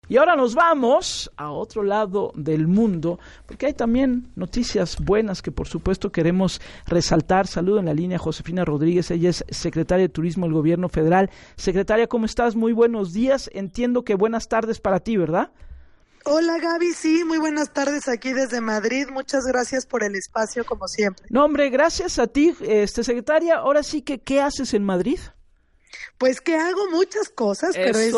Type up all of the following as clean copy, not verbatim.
Y ahora nos vamos a otro lado del mundo, porque hay también noticias buenas que por supuesto queremos resaltar. Saludo en la línea a Josefina Rodríguez, ella es secretaria de Turismo del Gobierno Federal. Secretaria, ¿cómo estás? Muy buenos días. Entiendo que buenas tardes para ti, ¿verdad? Hola Gaby, sí, muy buenas tardes aquí desde Madrid. Muchas gracias por el espacio, como siempre. No, hombre, gracias a ti, secretaria. Ahora sí que, ¿qué haces en Madrid? Pues que hago muchas cosas, pero es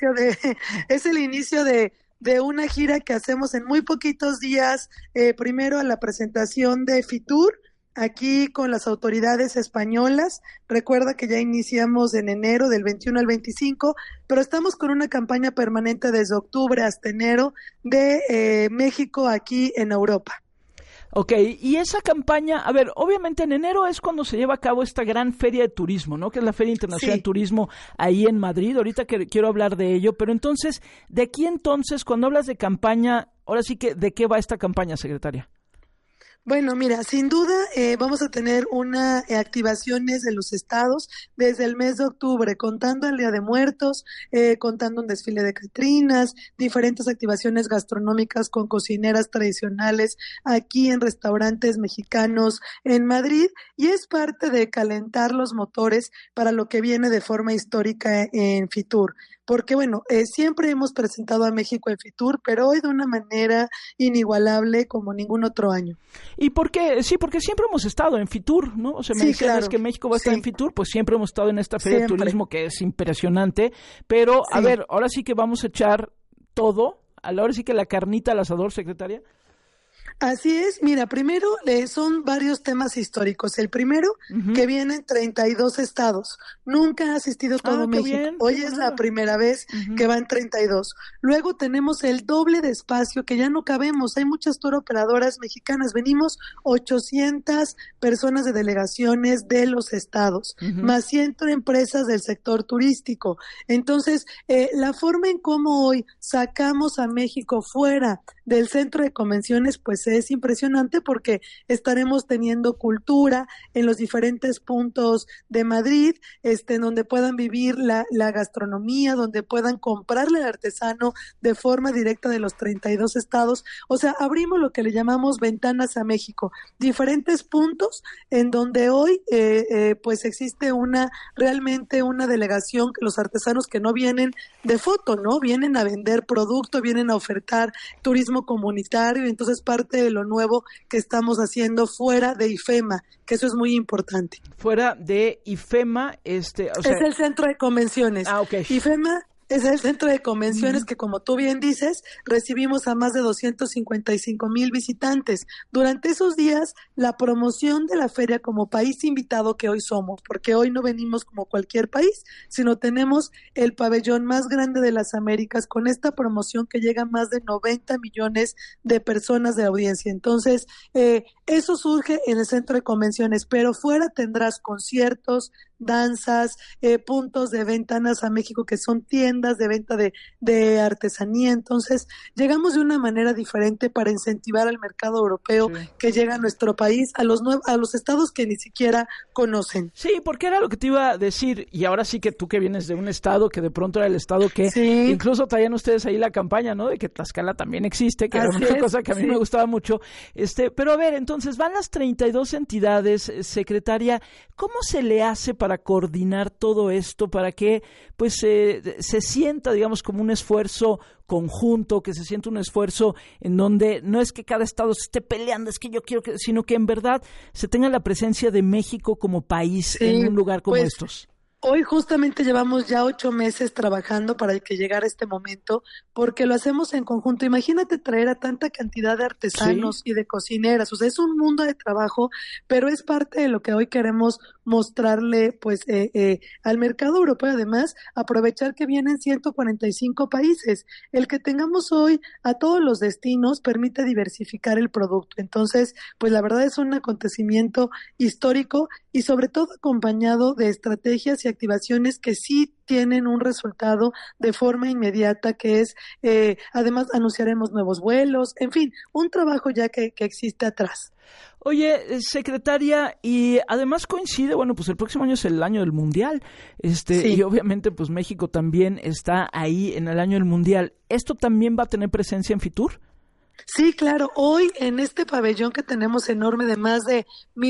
el inicio de una gira que hacemos en muy poquitos días. Primero a la presentación de Fitur, aquí con las autoridades españolas. Recuerda que ya iniciamos en enero del 21 al 25, pero estamos con una campaña permanente desde octubre hasta enero de México aquí en Europa. Ok, y esa campaña, a ver, obviamente en enero es cuando se lleva a cabo esta gran feria de turismo, ¿no? Que es la Feria Internacional de Turismo ahí en Madrid. Ahorita que quiero hablar de ello, pero entonces, ¿de aquí entonces, cuando hablas de campaña, ahora sí que, ¿de qué va esta campaña, secretaria? Bueno, mira, sin duda vamos a tener activaciones de los estados desde el mes de octubre, contando el Día de Muertos, contando un desfile de catrinas, diferentes activaciones gastronómicas con cocineras tradicionales aquí en restaurantes mexicanos en Madrid, y es parte de calentar los motores para lo que viene de forma histórica en Fitur. Porque bueno, siempre hemos presentado a México en Fitur, pero hoy de una manera inigualable como ningún otro año. ¿Y por qué? Sí, porque siempre hemos estado en Fitur, ¿no? O sea, me decías que México va a estar en Fitur, pues siempre hemos estado en esta feria de turismo que es impresionante, pero a ver, ahora sí que vamos a echar todo, ahora sí que la carnita al asador, secretaria. Así es, mira, primero son varios temas históricos. El primero, que vienen 32 estados. Nunca ha asistido todo México. Bien, hoy es la primera vez que van 32. Luego tenemos el doble de espacio que ya no cabemos. Hay muchas tour operadoras mexicanas. Venimos 800 personas de delegaciones de los estados, más 100 empresas del sector turístico. Entonces, la forma en cómo hoy sacamos a México fuera del centro de convenciones, pues es impresionante, porque estaremos teniendo cultura en los diferentes puntos de Madrid, en donde puedan vivir la gastronomía, donde puedan comprarle al artesano de forma directa de los 32 estados. O sea, abrimos lo que le llamamos ventanas a México, diferentes puntos en donde hoy pues existe realmente una delegación, los artesanos que no vienen de foto, ¿no? Vienen a vender producto, vienen a ofertar turismo comunitario. Entonces parte de lo nuevo que estamos haciendo fuera de IFEMA, que eso es muy importante. Fuera de IFEMA, o sea... es el centro de convenciones. Okay. IFEMA es el centro de convenciones que, como tú bien dices, recibimos a más de 255,000 visitantes. Durante esos días, la promoción de la feria como país invitado que hoy somos, porque hoy no venimos como cualquier país, sino tenemos el pabellón más grande de las Américas, con esta promoción que llega a más de 90 millones de personas de audiencia. Entonces, eso surge en el centro de convenciones, pero fuera tendrás conciertos, danzas, puntos de ventanas a México, que son tiendas de venta de artesanía. Entonces, llegamos de una manera diferente para incentivar al mercado europeo que llega a nuestro país, a los estados que ni siquiera conocen. Sí, porque era lo que te iba a decir, y ahora sí que tú que vienes de un estado que de pronto era el estado que incluso traían ustedes ahí la campaña, ¿no? De que Tlaxcala también existe, que era una cosa que a mí me gustaba mucho. Pero a ver, entonces van las 32 entidades, secretaria, ¿cómo se le hace para coordinar todo esto, para que pues se sienta, digamos, como un esfuerzo conjunto, que se sienta un esfuerzo en donde no es que cada estado se esté peleando, es que yo quiero que, sino que en verdad se tenga la presencia de México como país en un lugar como estos? Hoy justamente llevamos ya 8 meses trabajando para que llegara este momento, porque lo hacemos en conjunto. Imagínate traer a tanta cantidad de artesanos y de cocineras. O sea, es un mundo de trabajo, pero es parte de lo que hoy queremos mostrarle pues al mercado europeo. Además, aprovechar que vienen 145 países. El que tengamos hoy a todos los destinos permite diversificar el producto. Entonces, pues la verdad es un acontecimiento histórico, y sobre todo acompañado de estrategias y activaciones que sí tienen un resultado de forma inmediata, que es, además anunciaremos nuevos vuelos, en fin, un trabajo ya que existe atrás. Oye, secretaria, y además coincide, bueno, pues el próximo año es el año del Mundial, sí. Y obviamente pues México también está ahí en el año del Mundial. ¿Esto también va a tener presencia en Fitur? Sí, claro. Hoy en este pabellón que tenemos enorme de más de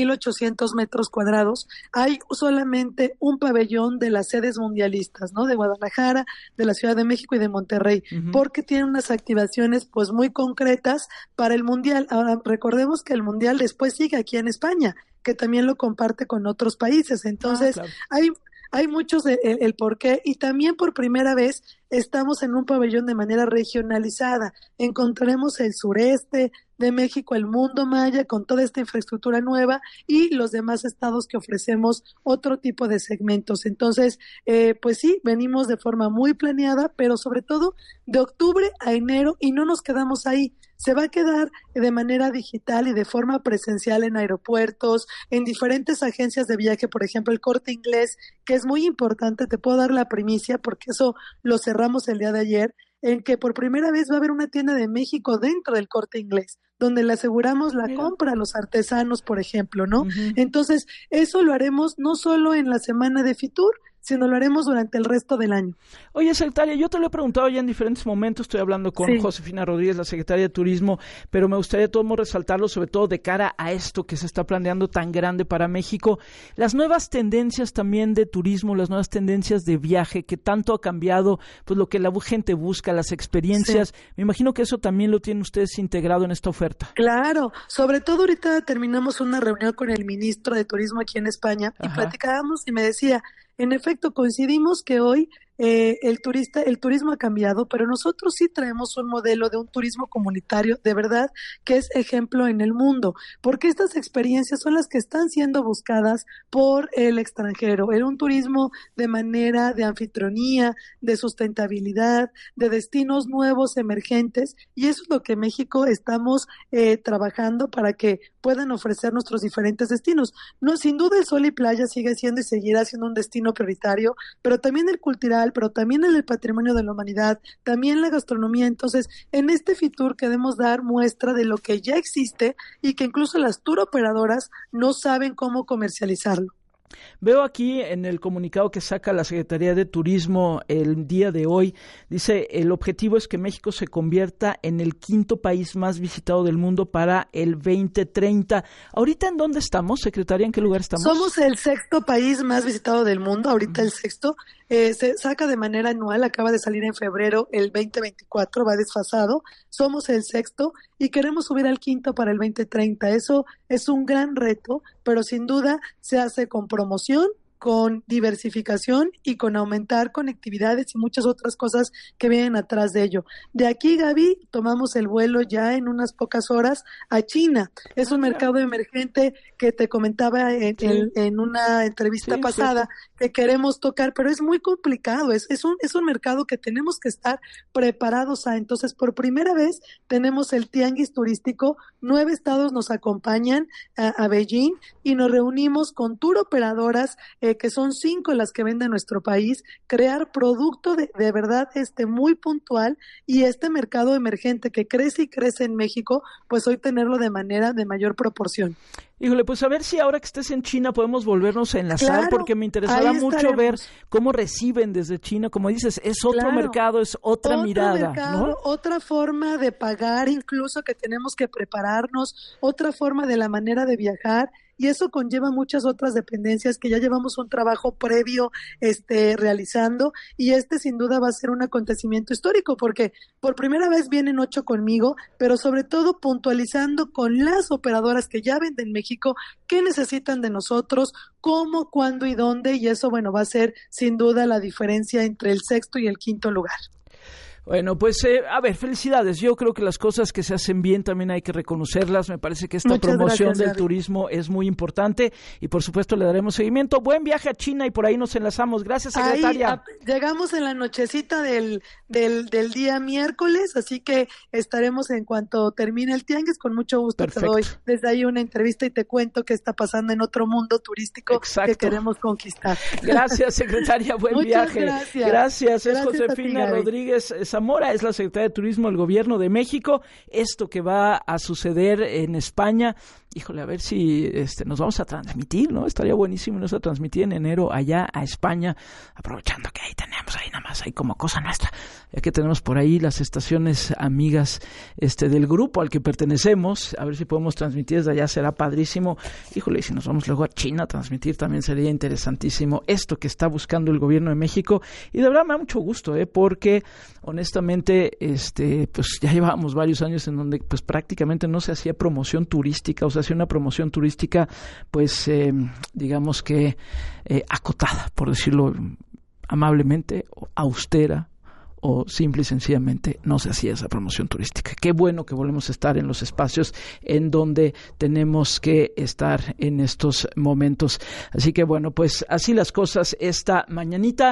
1,800 metros cuadrados, hay solamente un pabellón de las sedes mundialistas, ¿no? De Guadalajara, de la Ciudad de México y de Monterrey, porque tienen unas activaciones pues muy concretas para el Mundial. Ahora, recordemos que el Mundial después sigue aquí en España, que también lo comparte con otros países. Entonces, claro. Hay muchos el por qué, y también por primera vez estamos en un pabellón de manera regionalizada. Encontraremos el sureste de México, el mundo maya, con toda esta infraestructura nueva, y los demás estados que ofrecemos otro tipo de segmentos. Entonces, pues sí, venimos de forma muy planeada, pero sobre todo de octubre a enero, y no nos quedamos ahí. Se va a quedar de manera digital y de forma presencial en aeropuertos, en diferentes agencias de viaje, por ejemplo, el Corte Inglés, que es muy importante. Te puedo dar la primicia porque eso lo cerramos el día de ayer, en que por primera vez va a haber una tienda de México dentro del Corte Inglés, donde le aseguramos la compra a los artesanos, por ejemplo, ¿no? Entonces, eso lo haremos no solo en la semana de Fitur, sino lo haremos durante el resto del año. Oye, secretaria, yo te lo he preguntado ya en diferentes momentos, estoy hablando con Josefina Rodríguez, la secretaria de Turismo, pero me gustaría de todos modos resaltarlo, sobre todo de cara a esto que se está planeando tan grande para México, las nuevas tendencias también de turismo, las nuevas tendencias de viaje, que tanto ha cambiado, pues lo que la gente busca, las experiencias, me imagino que eso también lo tienen ustedes integrado en esta oferta. Claro, sobre todo ahorita terminamos una reunión con el ministro de Turismo aquí en España, y platicábamos y me decía, en efecto, coincidimos que hoy el turismo ha cambiado, pero nosotros sí traemos un modelo de un turismo comunitario, de verdad, que es ejemplo en el mundo, porque estas experiencias son las que están siendo buscadas por el extranjero, en un turismo de manera de anfitrionía, de sustentabilidad, de destinos nuevos, emergentes, y eso es lo que México estamos trabajando para que puedan ofrecer nuestros diferentes destinos. No, sin duda el sol y playa sigue siendo y seguirá siendo un destino prioritario, pero también el cultural, pero también el patrimonio de la humanidad, también la gastronomía. Entonces, en este Fitur queremos dar muestra de lo que ya existe y que incluso las tour operadoras no saben cómo comercializarlo. Veo aquí en el comunicado que saca la Secretaría de Turismo el día de hoy, dice, el objetivo es que México se convierta en el 5º país más visitado del mundo para el 2030. ¿Ahorita en dónde estamos, secretaria? ¿En qué lugar estamos? Somos el 6º país más visitado del mundo, ahorita el 6º. Se saca de manera anual, acaba de salir en febrero el 2024, va desfasado. Somos el 6º y queremos subir al 5º para el 2030. Eso es un gran reto, pero sin duda se hace con promoción, con diversificación y con aumentar conectividades y muchas otras cosas que vienen atrás de ello. De aquí, Gaby, tomamos el vuelo ya en unas pocas horas a China. Es un mercado emergente que te comentaba en una entrevista pasada que queremos tocar, pero es muy complicado. Es un mercado que tenemos que estar preparados a. Entonces, por primera vez tenemos el tianguis turístico. 9 estados nos acompañan a Beijing y nos reunimos con tour operadoras que son 5 las que vende nuestro país, crear producto de verdad muy puntual, y este mercado emergente que crece y crece en México, pues hoy tenerlo de manera de mayor proporción. Híjole, pues a ver si ahora que estés en China podemos volvernos a enlazar, porque me interesaba mucho ver cómo reciben desde China. Como dices, es otro mercado, es otra mirada, ¿no? Otra forma de pagar, incluso que tenemos que prepararnos, otra forma de la manera de viajar, y eso conlleva muchas otras dependencias que ya llevamos un trabajo previo realizando, y sin duda va a ser un acontecimiento histórico, porque por primera vez vienen 8 conmigo, pero sobre todo puntualizando con las operadoras que ya venden en México, qué necesitan de nosotros, cómo, cuándo y dónde, y eso, bueno, va a ser sin duda la diferencia entre el 6º y el 5º lugar. Bueno, pues a ver, felicidades. Yo creo que las cosas que se hacen bien también hay que reconocerlas. Me parece que esta promoción del turismo es muy importante y por supuesto le daremos seguimiento. Buen viaje a China y por ahí nos enlazamos. Gracias, secretaria. Llegamos en la nochecita del día miércoles, así que estaremos en cuanto termine el tianguis. Con mucho gusto. Perfecto. Te doy desde ahí una entrevista y te cuento qué está pasando en otro mundo turístico. Exacto. Que queremos conquistar. Gracias, secretaria. Buen viaje. Gracias. Es Josefina Rodríguez Zamora, es la secretaria de Turismo del Gobierno de México. Esto que va a suceder en España, híjole, a ver si nos vamos a transmitir, ¿no? Estaría buenísimo nos a transmitir en enero allá a España, aprovechando que ahí tenemos ahí nada más, ahí como cosa nuestra, ya que tenemos por ahí las estaciones amigas del grupo al que pertenecemos, a ver si podemos transmitir desde allá, será padrísimo. Híjole, y si nos vamos luego a China a transmitir también sería interesantísimo esto que está buscando el Gobierno de México, y de verdad me da mucho gusto, porque honestamente, pues ya llevábamos varios años en donde pues prácticamente no se hacía promoción turística, o sea, hacía una promoción turística pues digamos que acotada, por decirlo amablemente, austera, o simple y sencillamente no se hacía esa promoción turística. Qué bueno que volvemos a estar en los espacios en donde tenemos que estar en estos momentos. Así que bueno, pues así las cosas esta mañanita.